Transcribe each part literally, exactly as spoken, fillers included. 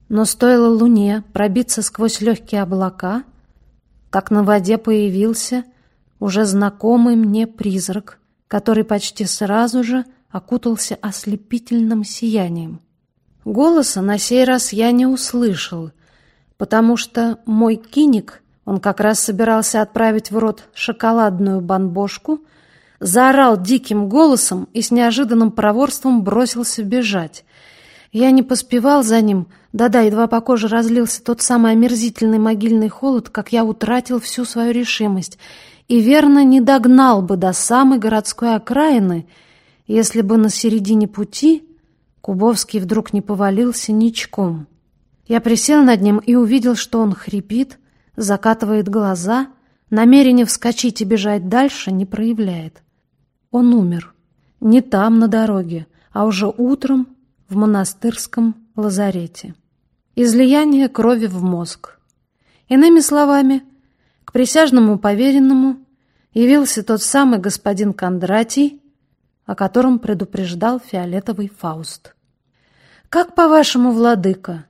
Но стоило луне пробиться сквозь легкие облака, как на воде появился уже знакомый мне призрак, который почти сразу же окутался ослепительным сиянием. Голоса на сей раз я не услышал, потому что мой киник, он как раз собирался отправить в рот шоколадную бонбошку, заорал диким голосом и с неожиданным проворством бросился бежать. Я не поспевал за ним, да-да, едва по коже разлился тот самый омерзительный могильный холод, как я утратил всю свою решимость, и верно не догнал бы до самой городской окраины, если бы на середине пути Кубовский вдруг не повалился ничком. Я присел над ним и увидел, что он хрипит, закатывает глаза, намерение вскочить и бежать дальше не проявляет. Он умер. Не там, на дороге, а уже утром в монастырском лазарете. Излияние крови в мозг. Иными словами, к присяжному поверенному явился тот самый господин Кондратий, о котором предупреждал фиолетовый Фауст. «Как, по-вашему, владыка,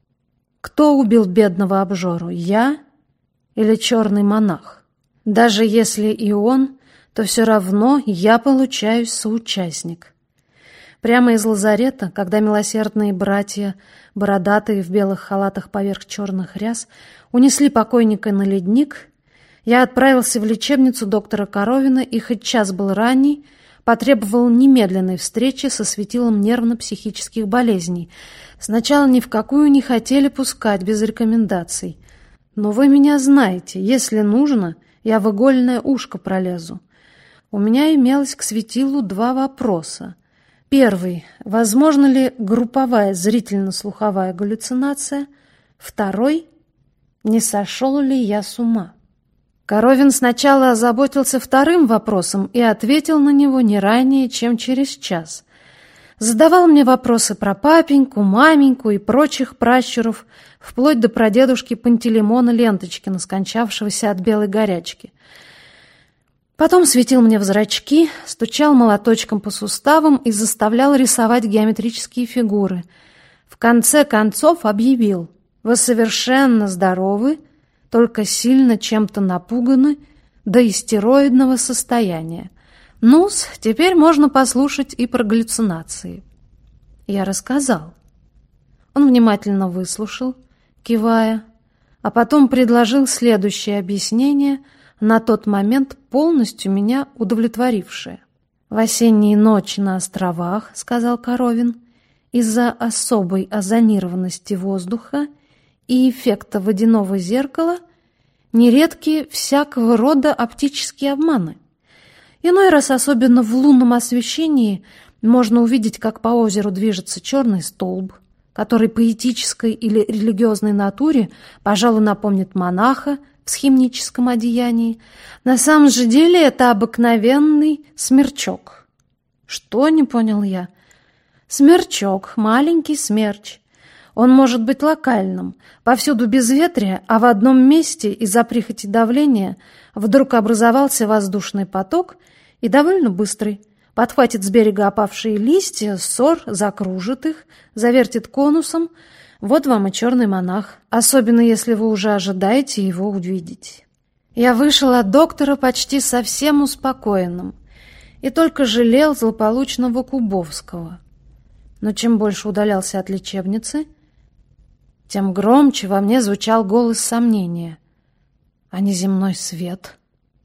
кто убил бедного обжору, я или черный монах? Даже если и он, то все равно я получаюсь соучастник». Прямо из лазарета, когда милосердные братья, бородатые в белых халатах поверх черных ряс, унесли покойника на ледник, я отправился в лечебницу доктора Коровина и, хоть час был ранний, потребовал немедленной встречи со светилом нервно-психических болезней. Сначала ни в какую не хотели пускать без рекомендаций. Но вы меня знаете, если нужно, я в игольное ушко пролезу. У меня имелось к светилу два вопроса. Первый. Возможно ли групповая зрительно-слуховая галлюцинация? Второй. Не сошел ли я с ума? Коровин сначала озаботился вторым вопросом и ответил на него не ранее, чем через час. Задавал мне вопросы про папеньку, маменьку и прочих пращуров, вплоть до прадедушки Пантелеймона Ленточкина, скончавшегося от белой горячки. Потом светил мне в зрачки, стучал молоточком по суставам и заставлял рисовать геометрические фигуры. В конце концов объявил: «Вы совершенно здоровы, только сильно чем-то напуганы до истероидного состояния. Ну-с, теперь можно послушать и про галлюцинации». Я рассказал. Он внимательно выслушал, кивая, а потом предложил следующее объяснение, на тот момент полностью меня удовлетворившее. «В осенние ночи на островах, — сказал Коровин, — из-за особой озонированности воздуха и эффекта водяного зеркала нередки всякого рода оптические обманы. Иной раз, особенно в лунном освещении, можно увидеть, как по озеру движется черный столб, который по этической или религиозной натуре, пожалуй, напомнит монаха в схимническом одеянии. На самом же деле это обыкновенный смерчок». «Что?» — не понял я. «Смерчок, маленький смерч. Он может быть локальным, повсюду безветрие, а в одном месте из-за прихоти давления вдруг образовался воздушный поток, и довольно быстрый. Подхватит с берега опавшие листья, ссор, закружит их, завертит конусом. Вот вам и черный монах, особенно если вы уже ожидаете его увидеть». Я вышел от доктора почти совсем успокоенным и только жалел злополучного Кубовского. Но чем больше удалялся от лечебницы, тем громче во мне звучал голос сомнения. А неземной свет?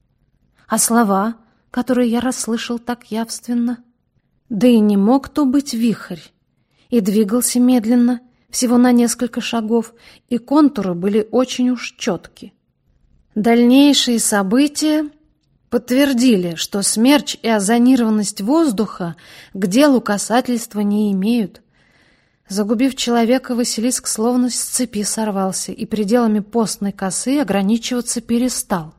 А слова, которые я расслышал так явственно? Да и не мог то быть вихрь. И двигался медленно, всего на несколько шагов, и контуры были очень уж четки. Дальнейшие события подтвердили, что смерч и озонированность воздуха к делу касательства не имеют. Загубив человека, Василиск словно с цепи сорвался и пределами постной косы ограничиваться перестал.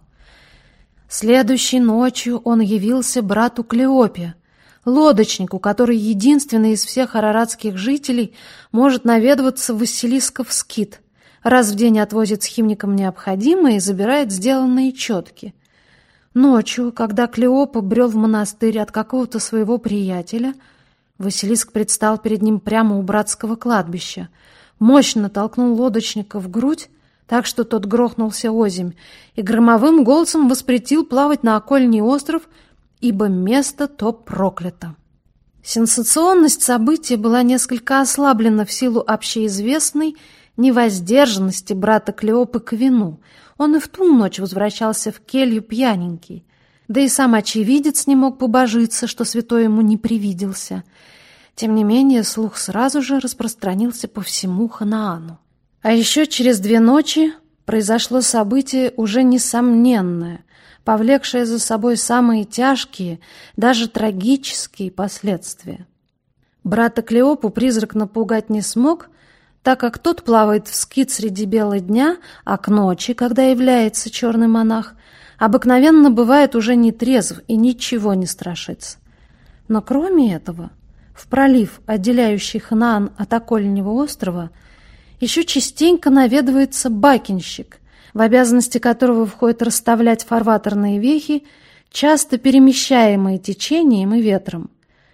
Следующей ночью он явился брату Клеопе, лодочнику, который единственный из всех араратских жителей может наведываться в Василисков скит, раз в день отвозит схимникам необходимое и забирает сделанные четки. Ночью, когда Клеопа брел в монастырь от какого-то своего приятеля, Василиск предстал перед ним прямо у братского кладбища. мощно толкнул лодочника в грудь, так что тот грохнулся озимь, и громовым голосом воспретил плавать на окольний остров, ибо место то проклято. Сенсационность события была несколько ослаблена в силу общеизвестной невоздержанности брата Клеопы к вину. Он и в ту ночь возвращался в келью пьяненький, да и сам очевидец не мог побожиться, что святой ему не привиделся. Тем не менее, слух сразу же распространился по всему Ханаану. А еще через две ночи произошло событие уже несомненное, повлекшее за собой самые тяжкие, даже трагические последствия. Брата Клеопу призрак напугать не смог, так как тот плавает вскит среди бела дня, а к ночи, когда является черный монах, обыкновенно бывает уже не трезв и ничего не страшится. Но кроме этого, в пролив, отделяющий Ханаан от окольнего острова, еще частенько наведывается бакинщик, в обязанности которого входит расставлять фарватерные вехи, часто перемещаемые течением и ветром.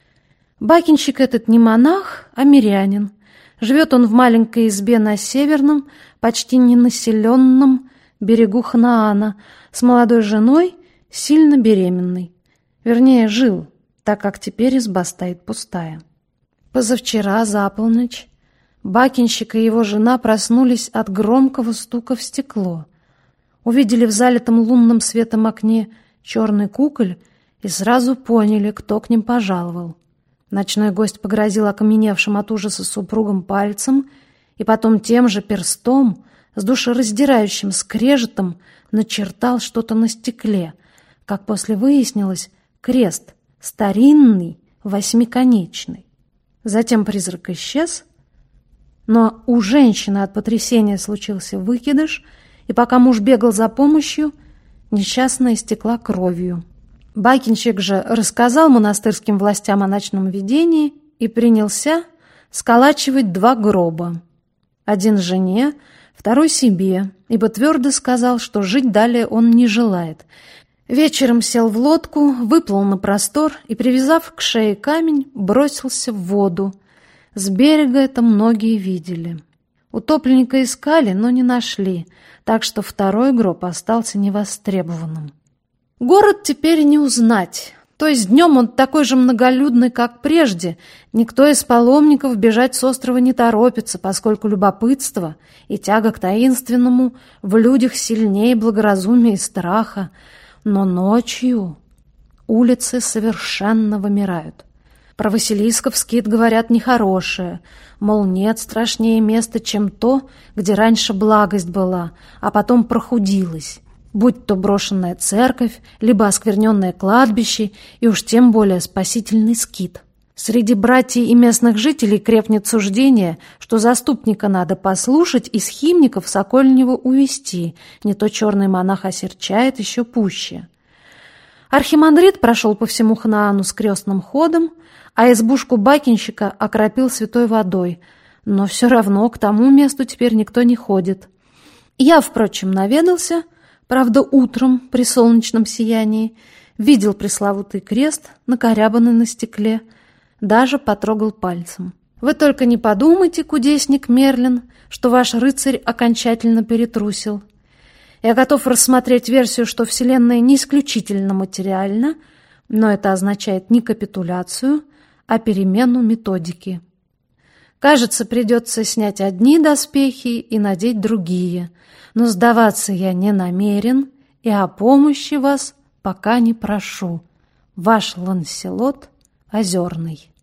Бакинщик этот не монах, а мирянин. Живет он в маленькой избе на северном, почти ненаселенном берегу Ханаана, с молодой женой, сильно беременной. Вернее, жил, так как теперь изба стоит пустая. Позавчера за полночь бакинщик и его жена проснулись от громкого стука в стекло. Увидели в залитом лунным светом окне черный куколь и сразу поняли, кто к ним пожаловал. Ночной гость погрозил окаменевшим от ужаса супругам пальцем и потом тем же перстом с душераздирающим скрежетом начертал что-то на стекле, как после выяснилось, крест, старинный, восьмиконечный. Затем призрак исчез, но у женщины от потрясения случился выкидыш, и пока муж бегал за помощью, несчастная истекла кровью. Бакинщик же рассказал монастырским властям о ночном видении и принялся сколачивать два гроба. Один жене, второй себе, ибо твердо сказал, что жить далее он не желает. Вечером сел в лодку, выплыл на простор и, привязав к шее камень, бросился в воду. С берега это многие видели. Утопленника искали, но не нашли, так что второй гроб остался невостребованным. Город теперь не узнать. То есть днем он такой же многолюдный, как прежде. Никто из паломников бежать с острова не торопится, поскольку любопытство и тяга к таинственному в людях сильнее благоразумия и страха. Но ночью улицы совершенно вымирают. Про Василисков скит говорят нехорошее, мол, нет страшнее места, чем то, где раньше благость была, а потом прохудилась. Будь то брошенная церковь, либо оскверненное кладбище, и уж тем более спасительный скит. Среди братьев и местных жителей крепнет суждение, что заступника надо послушать и схимников Сокольнего увести, не то черный монах осерчает еще пуще. Архимандрит прошел по всему Ханаану с крестным ходом, а избушку бакинщика окропил святой водой, но все равно к тому месту теперь никто не ходит. Я, впрочем, наведался, правда, утром при солнечном сиянии, видел пресловутый крест, накорябанный на стекле, даже потрогал пальцем. Вы только не подумайте, кудесник Мерлин, что ваш рыцарь окончательно перетрусил. Я готов рассмотреть версию, что Вселенная не исключительно материальна, но это означает не капитуляцию, а перемену методики. Кажется, придется снять одни доспехи и надеть другие, но сдаваться я не намерен и о помощи вас пока не прошу. Ваш Ланселот Озерный.